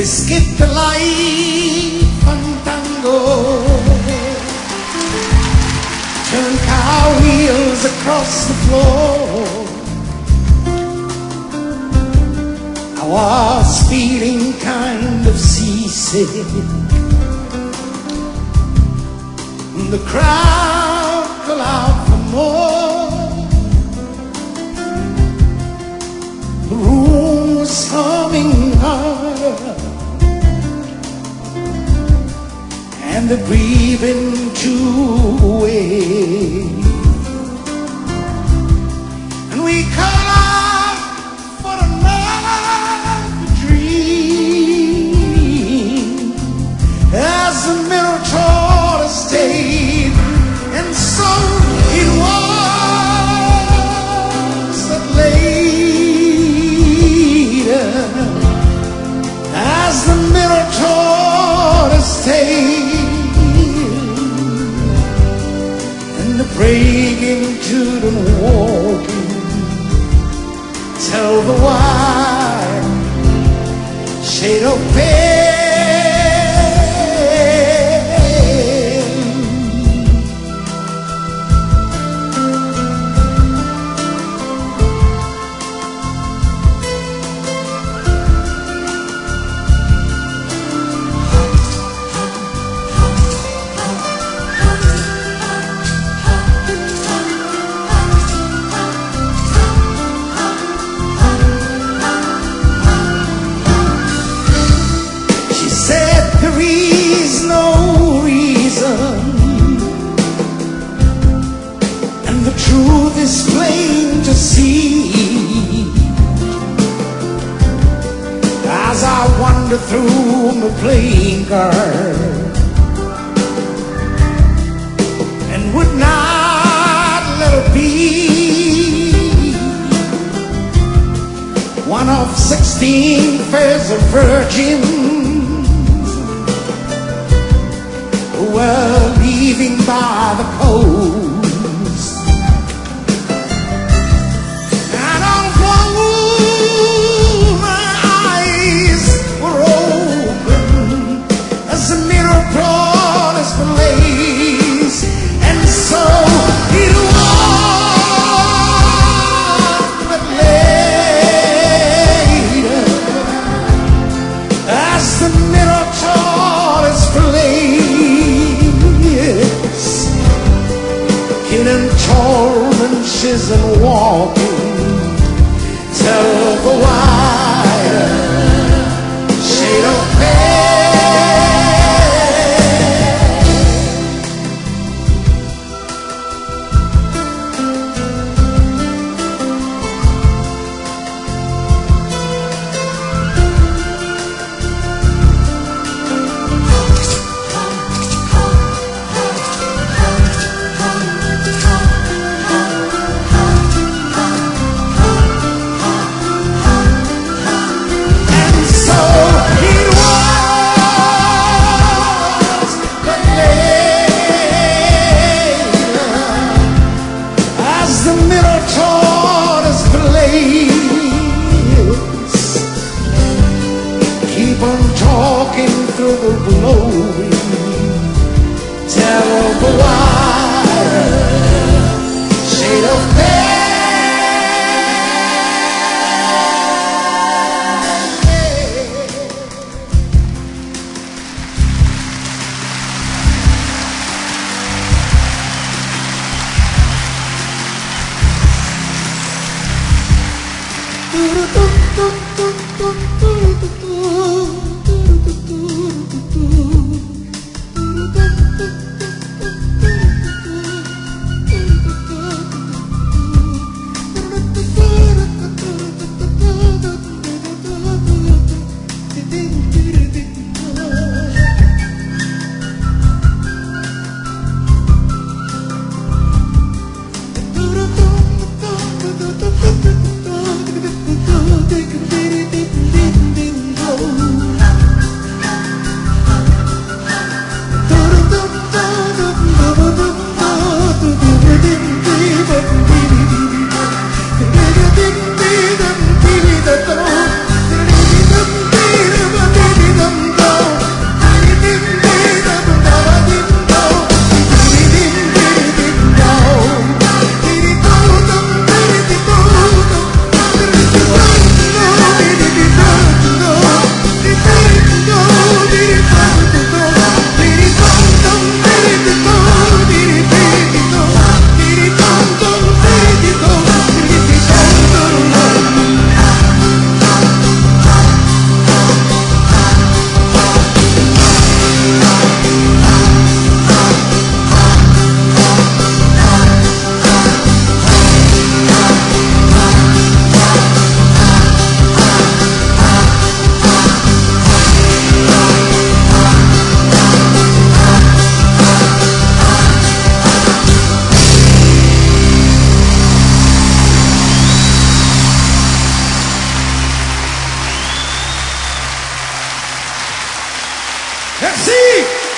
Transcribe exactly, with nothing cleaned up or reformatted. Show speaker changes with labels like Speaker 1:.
Speaker 1: We skipped the life and tango, turned car wheels across the floor. I was feeling kind of seasick. The crowd called out for more. The room was humming hard, and the breathing too away. And we called out for another dream as the mirror taught us stayed. And so it was that later, as the mirror taught us stayed, and the breaking to the walking, tell the wire shade of pale. Truth is plain to see as I wander through my playing card, and would not let it be one of sixteen pairs of virgins who were leaving by the coast. And walking, tell the wire shade of and see.